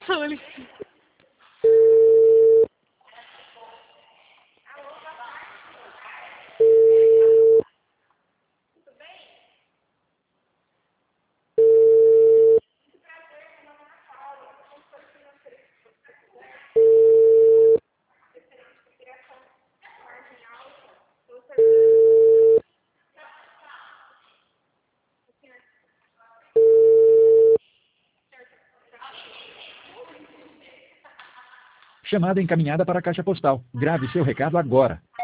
Olha. Chamada encaminhada para a caixa postal. Grave seu recado agora.